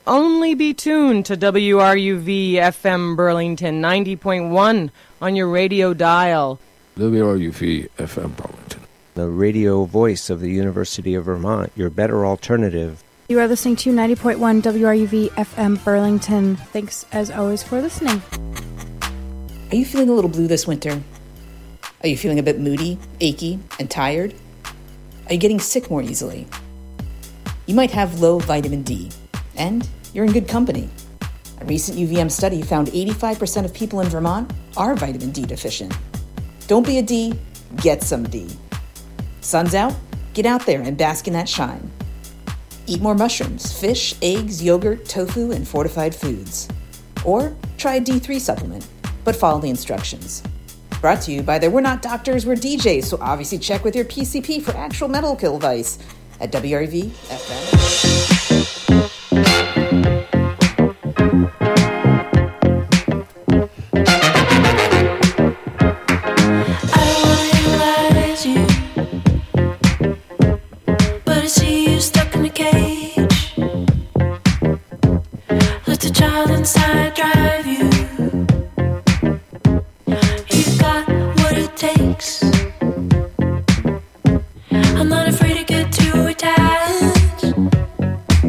only be tuned to WRUV FM Burlington 90.1 on your radio dial. WRUV FM Burlington, the radio voice of the University of Vermont, your better alternative. You are listening to 90.1 WRUV FM Burlington. Thanks, as always, for listening. Are you feeling a little blue this winter? Are you feeling a bit moody, achy, and tired? Are you getting sick more easily? You might have low vitamin D, and you're in good company. A recent UVM study found 85% of people in Vermont are vitamin D deficient. Don't be a D, get some D. Sun's out, get out there and bask in that shine. Eat more mushrooms, fish, eggs, yogurt, tofu, and fortified foods. Or try a D3 supplement, but follow the instructions. Brought to you by the We're Not Doctors, We're DJs, so obviously check with your PCP for actual medical advice at WRV FM. Inside drive you. You've got what it takes. I'm not afraid to get too attached.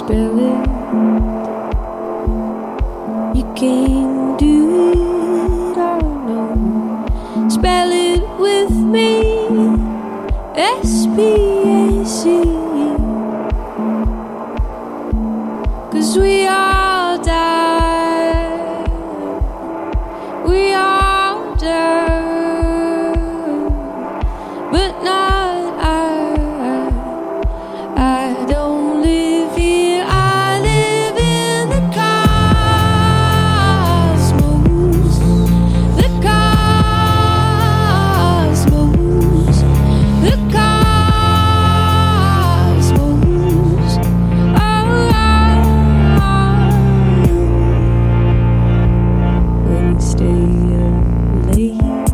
spell it. You can do it, I know. Spell it with me. S-P-A-C. 'Cause we all die. We all die. But not I don't live here. I live in the cosmos. The cosmos. The cosmos. When we stay up late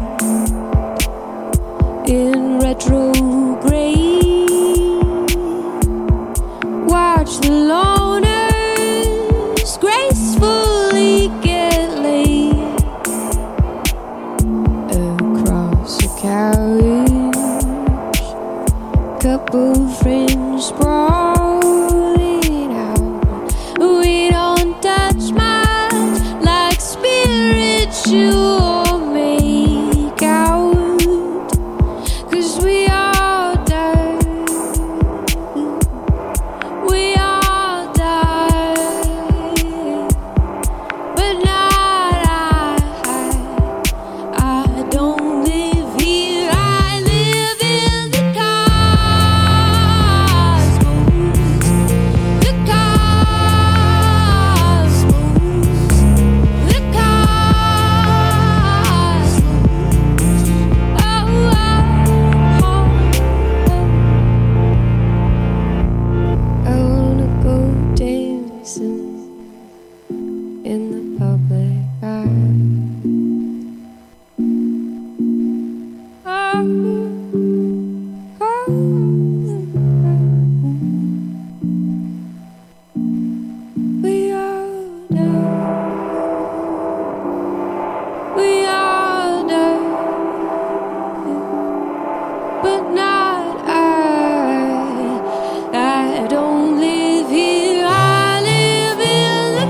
in retrograde, watch the loners gracefully get laid across a carriage. Couple friends sprawling out. We don't touch much like spiritual make out. 'Cause we all die. We all die. But not I don't live here. I live in the cosmos. The cosmos. The cosmos. I wanna go dancing in the public eye. We all die. We all die. But not I don't live here. I live in the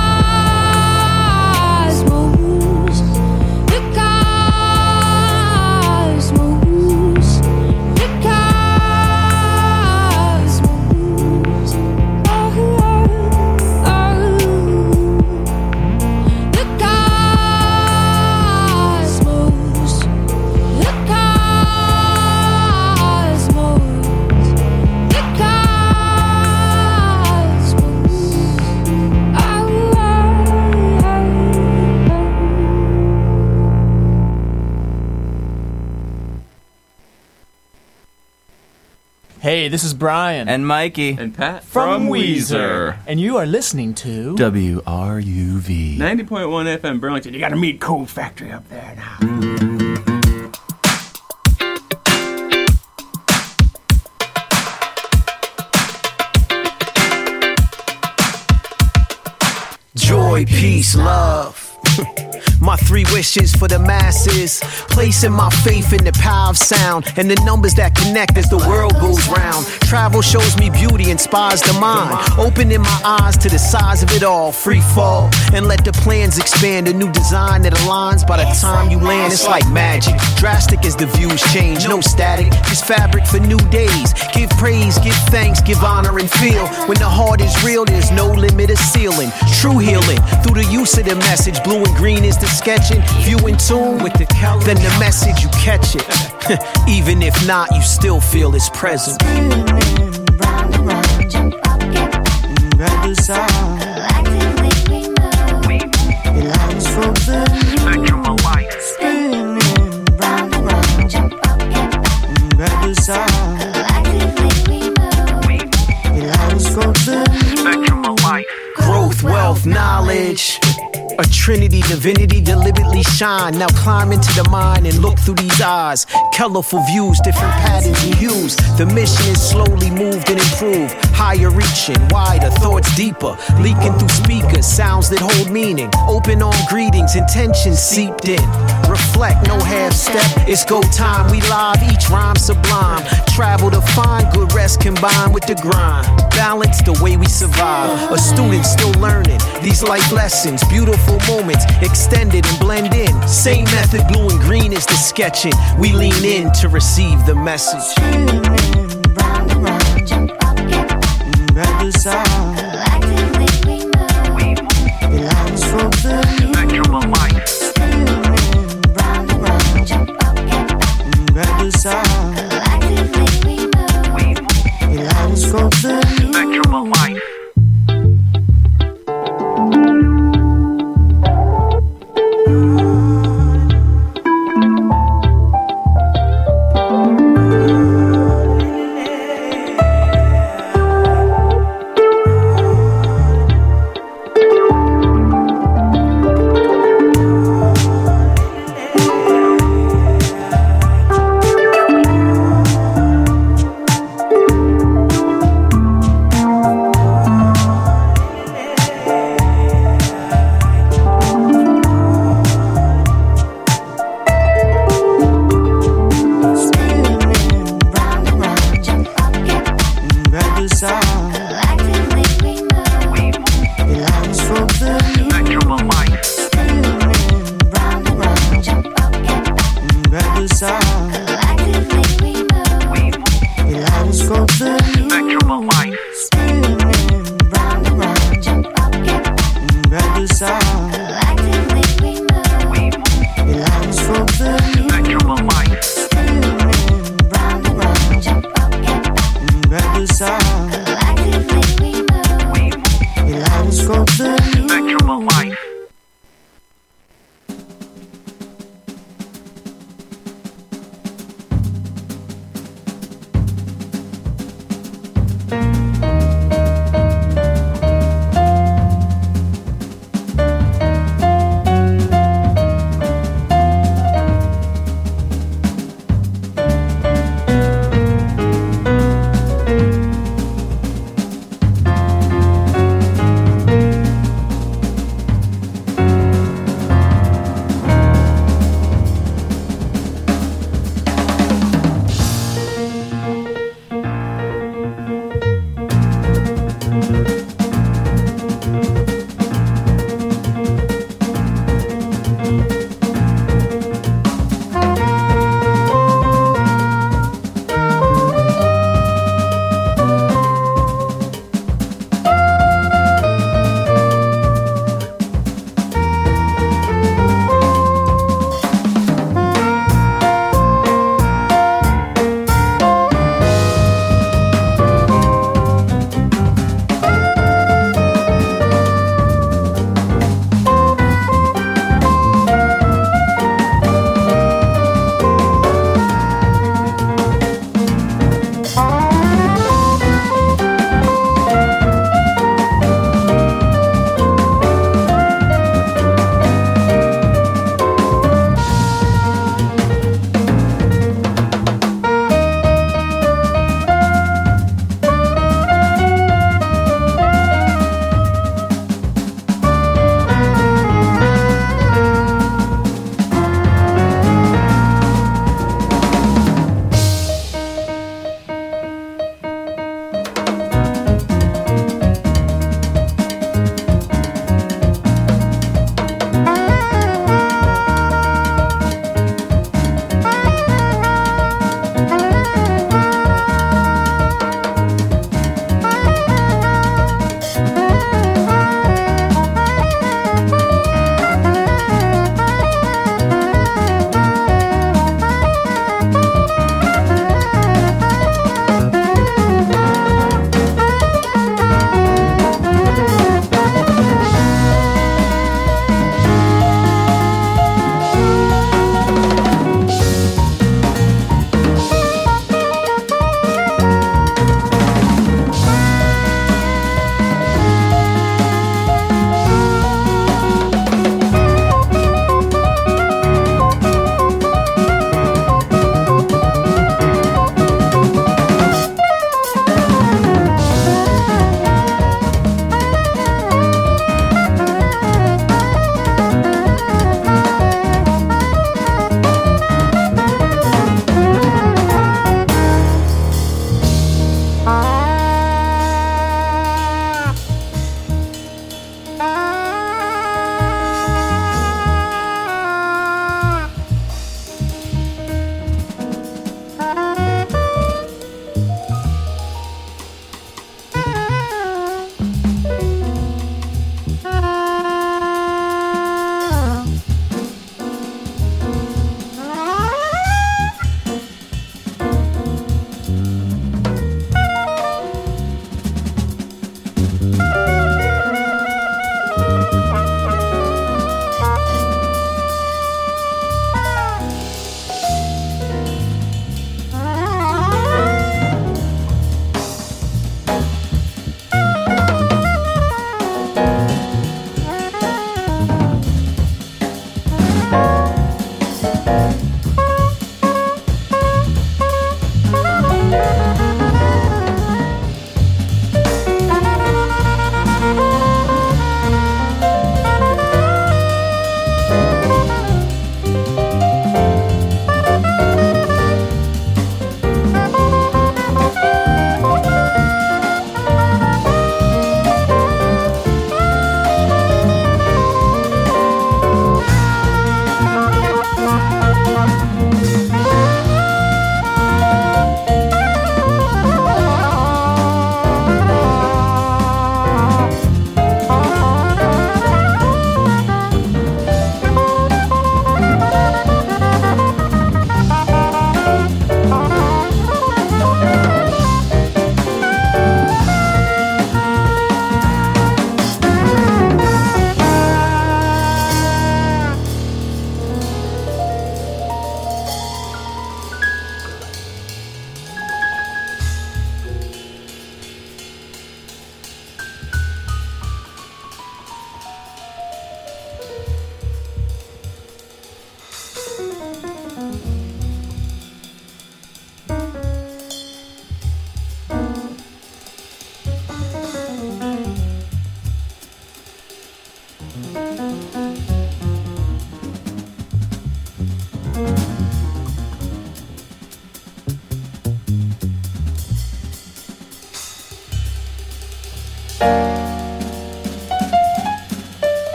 cosmos. The cosmos. The cosmos. Oh, oh, oh. The cosmos. The cosmos. The cosmos. Oh, oh, oh. Hey, this is Brian. And Mikey. And Pat. from Weezer. And you are listening to WRUV. 90.1 FM Burlington. You got a meat cold factory up there now. Joy, peace, love. My three wishes for the masses. Placing my faith in the power of sound and the numbers that connect as the world goes round. Travel shows me beauty, inspires the mind. Opening my eyes to the size of it all. Free fall and let the plans expand. A new design that aligns. By the time you land, it's like magic. Drastic as the views change. No static, just fabric for new days. Give praise, give thanks, give honor and feel. When the heart is real, there's no limit of ceiling. True healing through the use of the message. Blue and green is the sketching. If you in tune with the color, then the message you catch it. Even if not, you still feel its presence. Spectrum of life. Spectrum of life. Growth, wealth, knowledge. A trinity, divinity, deliberately shine. Now climb into the mind and look through these eyes. Colorful views, different patterns and hues. The mission is slowly moved and improved. Higher reaching, wider, thoughts deeper. Leaking through speakers, sounds that hold meaning. Open arm greetings, intentions seeped in. Reflect, no half step, it's go time. We live, each rhyme sublime. Travel to find good rest combined with the grind. Balance the way we survive. A student still learning these life lessons. Beautiful moments extended and blend in. Same method, blue and green is the sketching. We lean in to receive the message. Round and round, jump up, get up. The sound. Collectively we move. The lines for the spectrum of light. Round and round, jump up, get up. The sound. Collectively we move. The lines for the spectrum of light.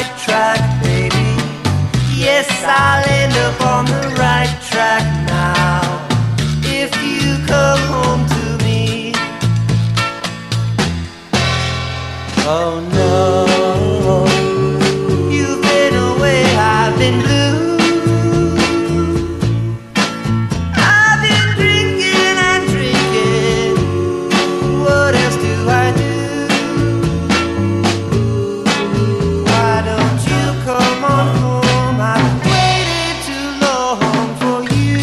right track, baby. Yes, I'll end up on the right track now. If you come home to me. Oh no, you've been away, I've been blue. I've been drinking and drinking. What else do I do? Why don't you come on home? I've waited too long for you.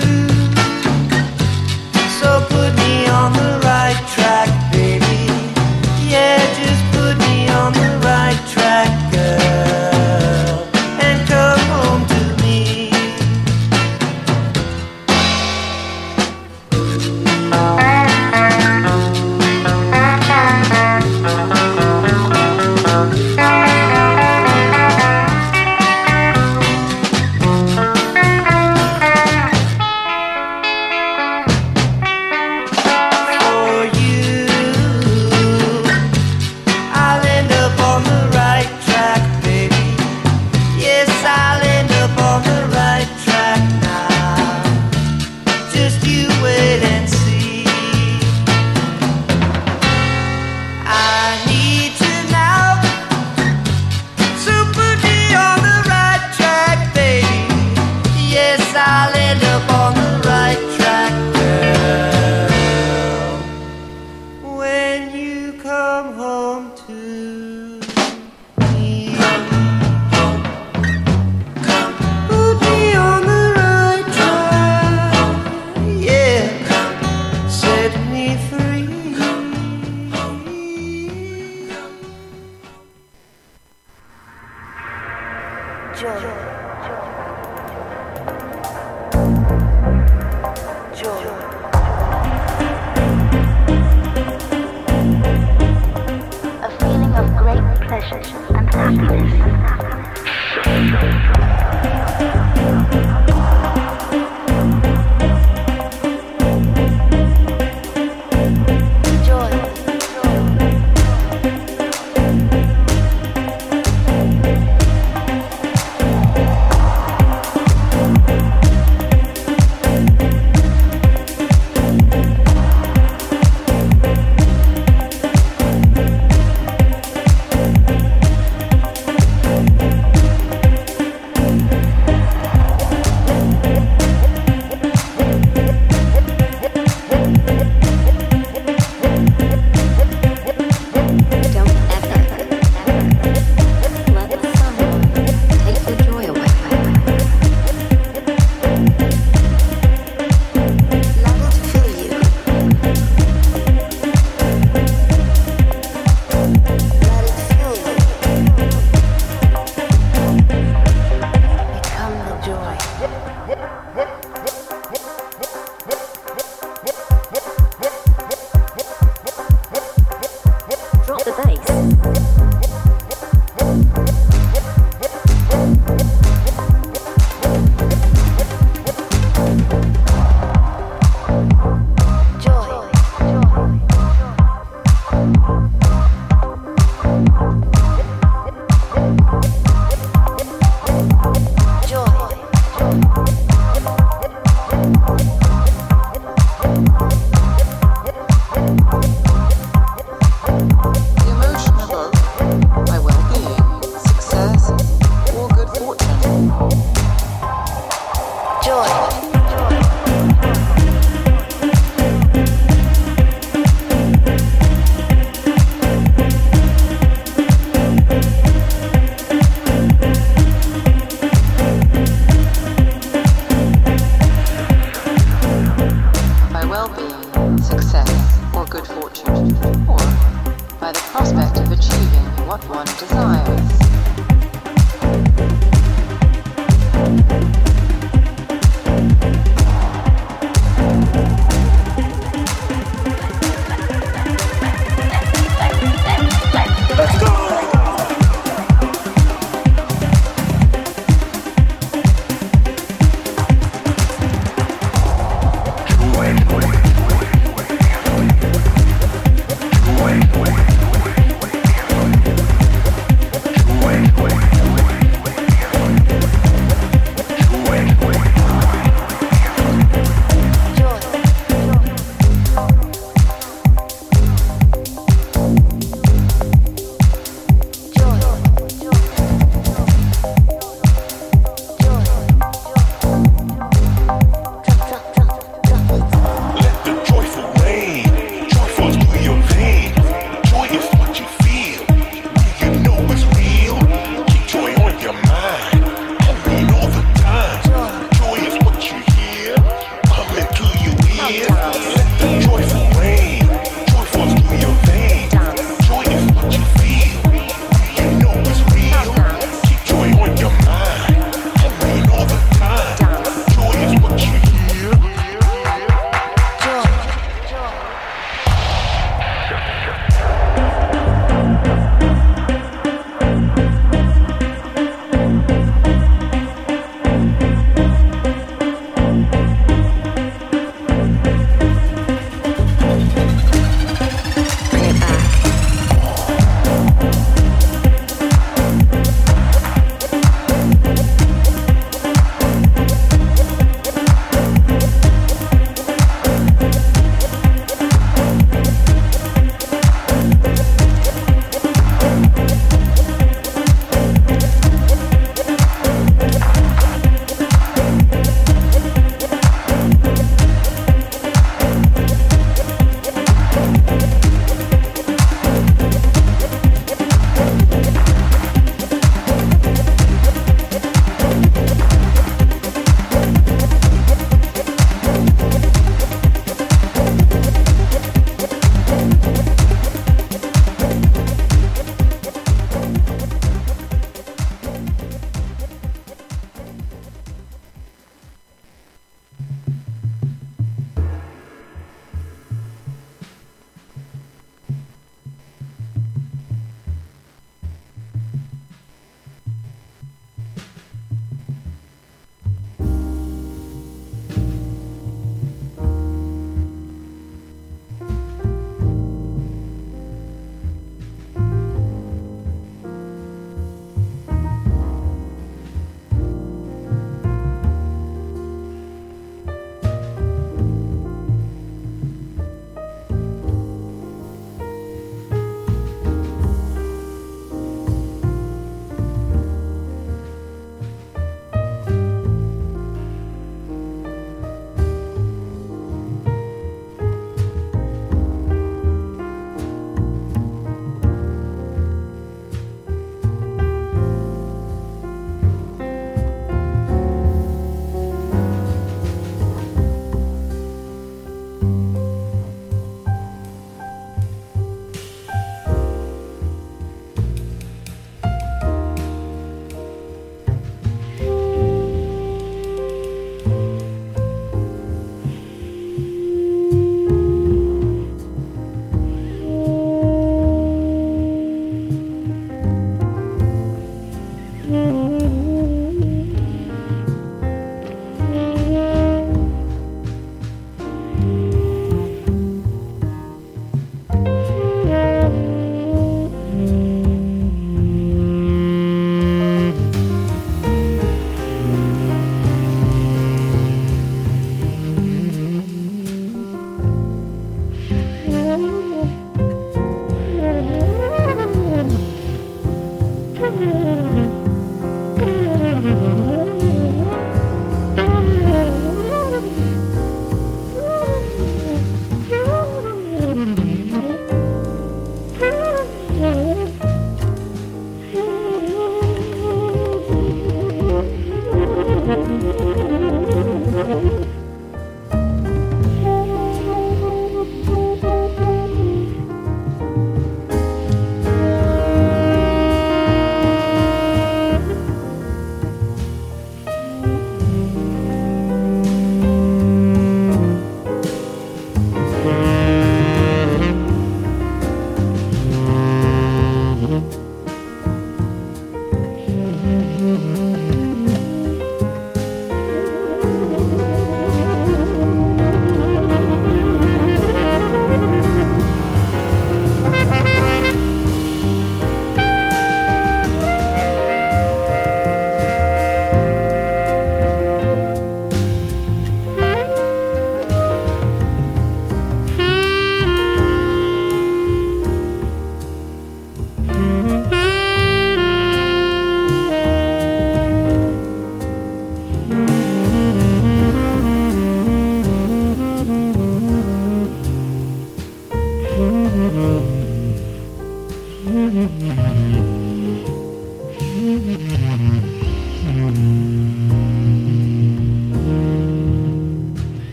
So put me on the right track, baby. Yeah, just put me on the right track, girl, and come home to me. For you, I'll end up on the right track, baby. Yes, I'll end up on the right track now. Just you wait and see. I need you now. So put me on the right track, baby. Yes, I'll end up on the right track, girl. When you come home to me. Put me on the right track. Yeah. Set me free. A feeling of great pleasure and happiness. Joy.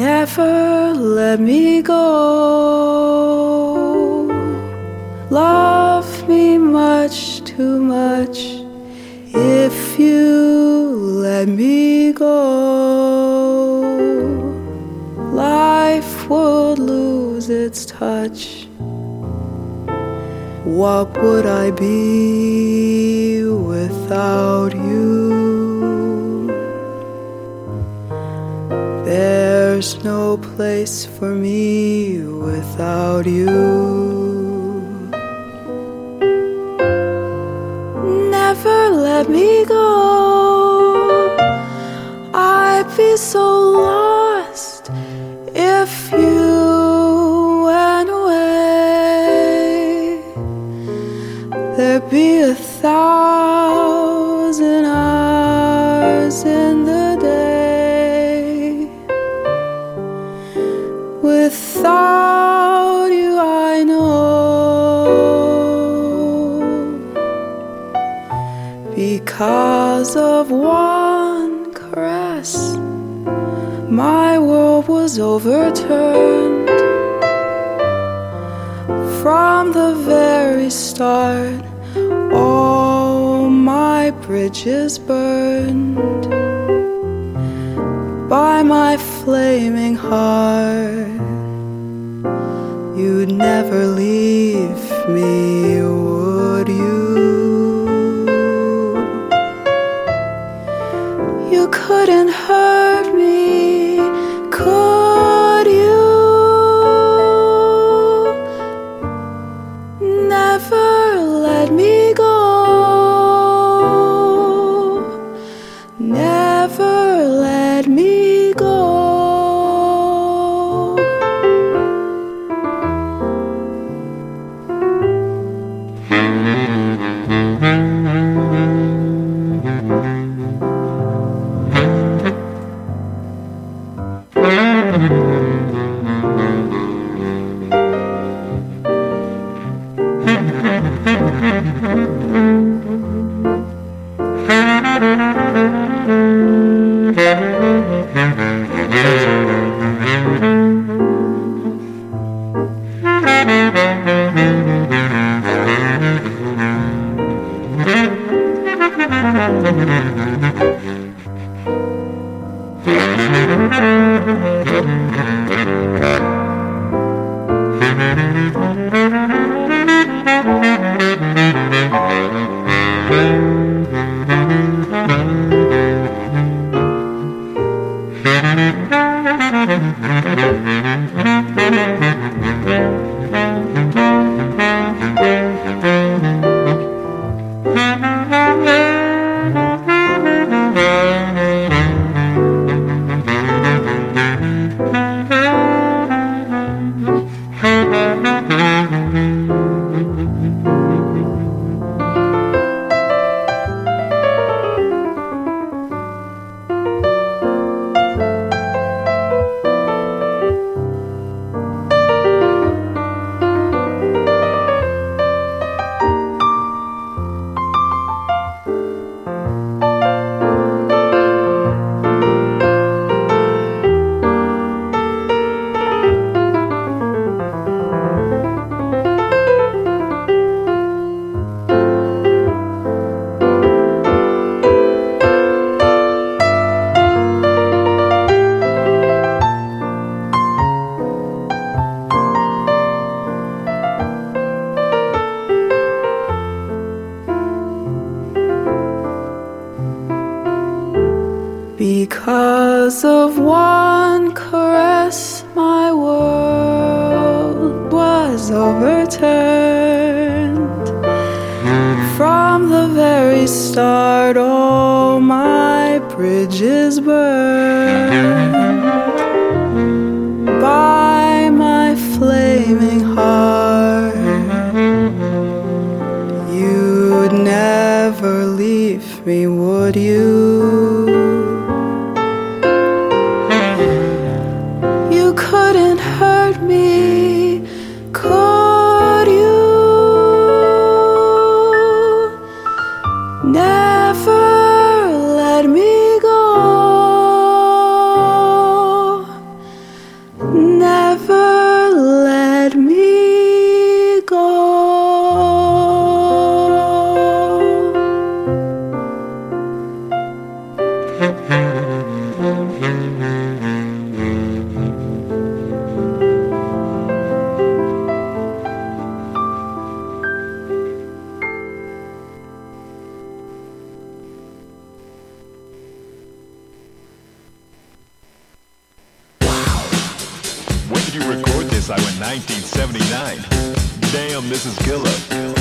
Never let me go. Love me much too much. If you let me go, life would lose its touch. What would I be without you? There's no place for me without you. Never let me go. I'd be so lost if you went away. There'd be 1,000 hours in the day. Without you, I know, because of one caress, my world was overturned. From the very start, all my bridges burned by my flaming heart. You'd never leave me, would you? You couldn't hurt me, could you? Never let me go. Never let me go. Because of one caress, my world was overturned. From the very start, all my bridges burned by my flaming heart. You'd never leave me, would you? You couldn't hurt me, could you? Never let me go. When did you record this? I went 1979. Damn, this is killer.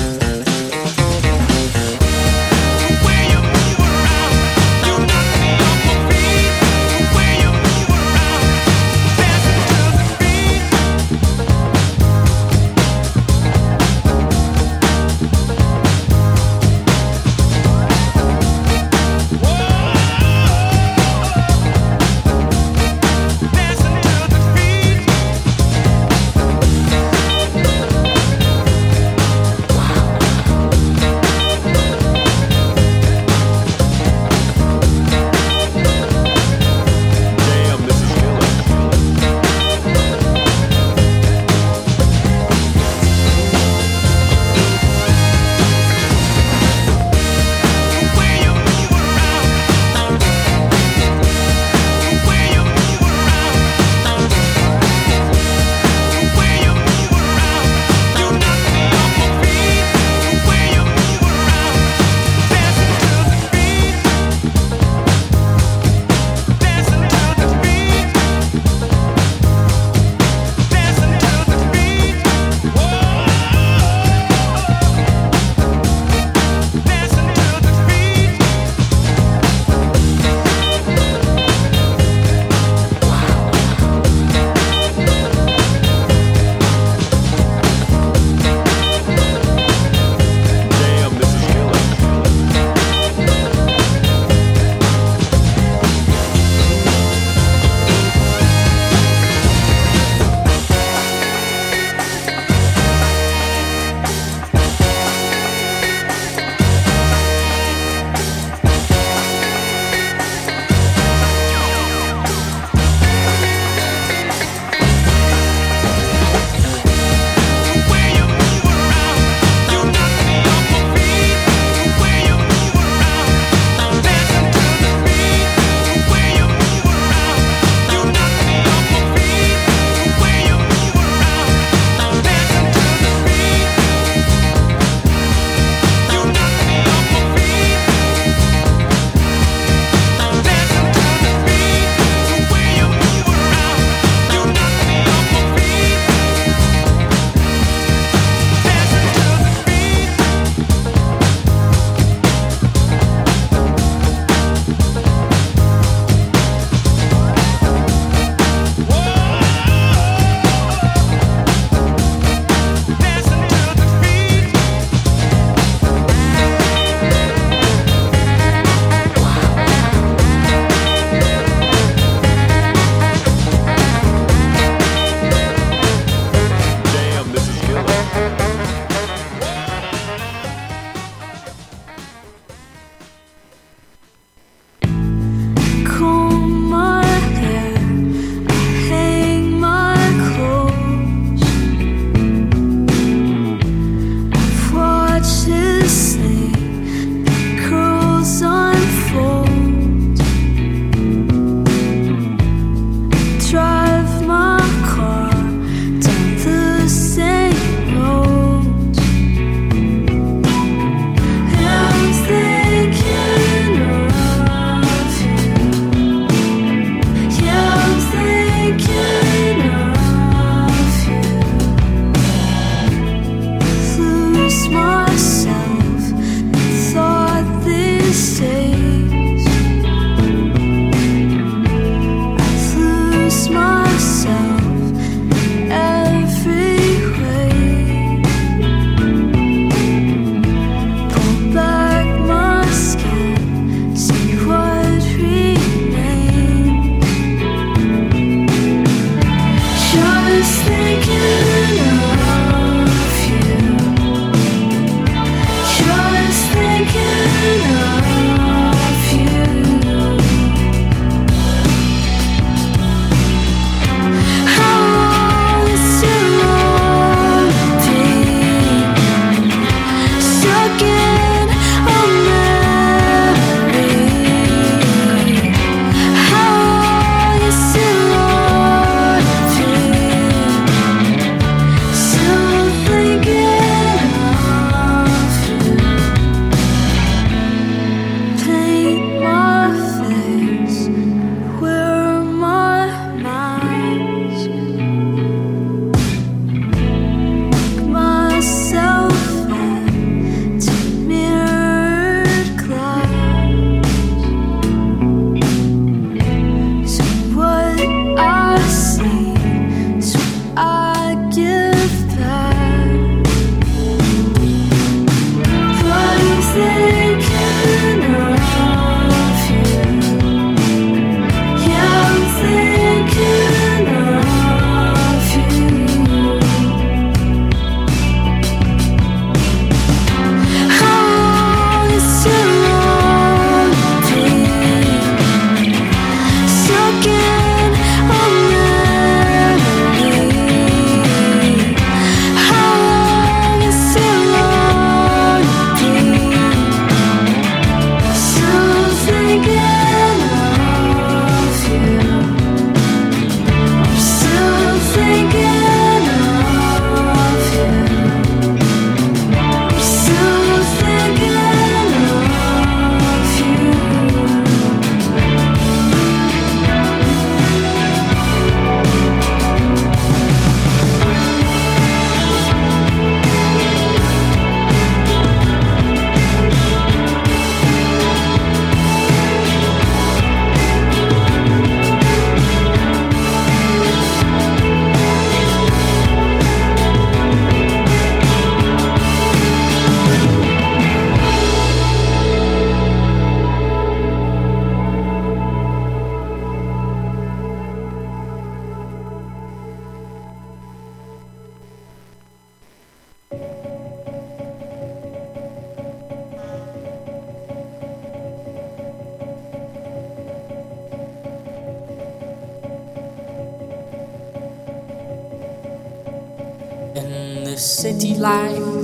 in the city lights,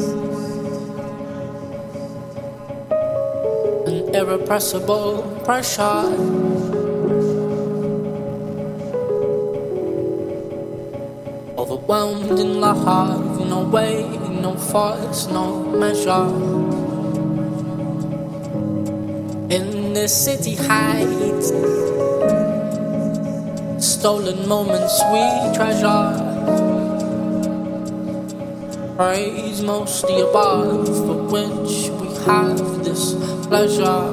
an irrepressible pressure, overwhelmed in love, no way, no force, no measure. In the city heights, stolen moments we treasure. Praise mostly above, for which we have this pleasure.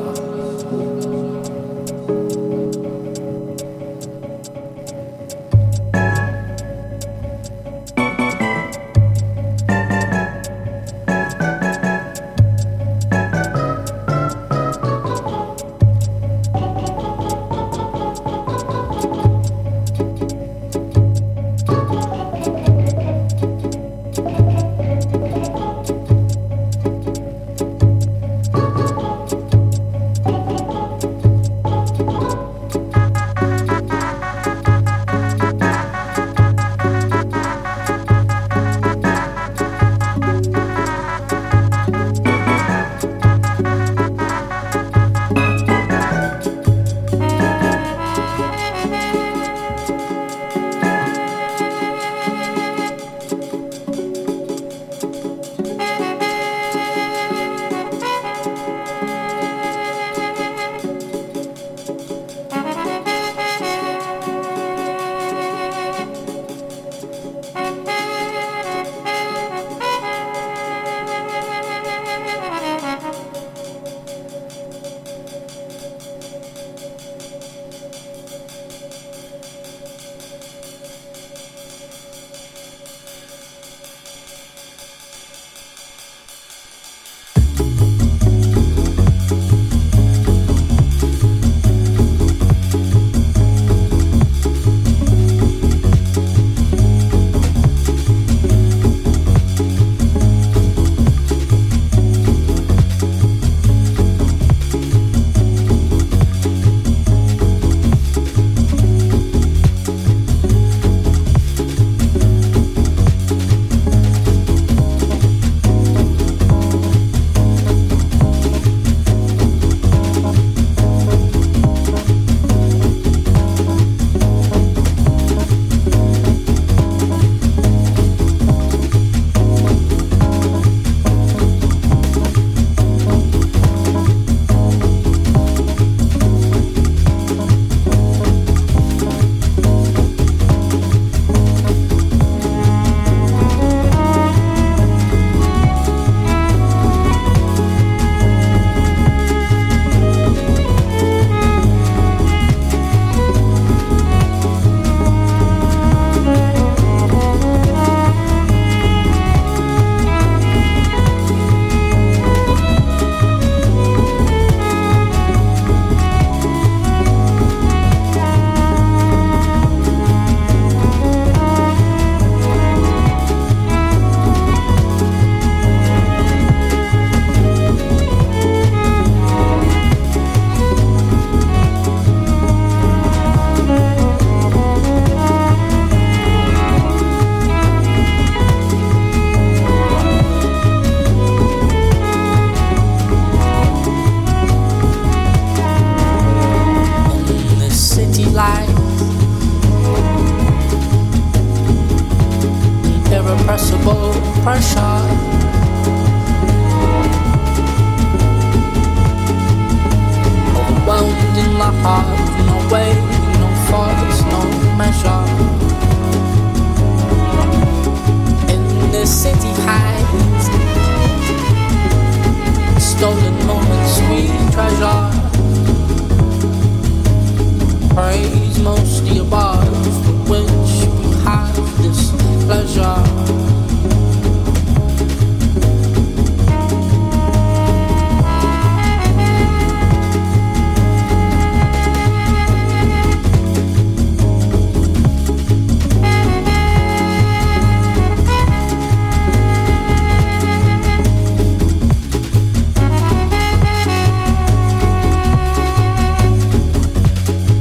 Irrepressible pressure.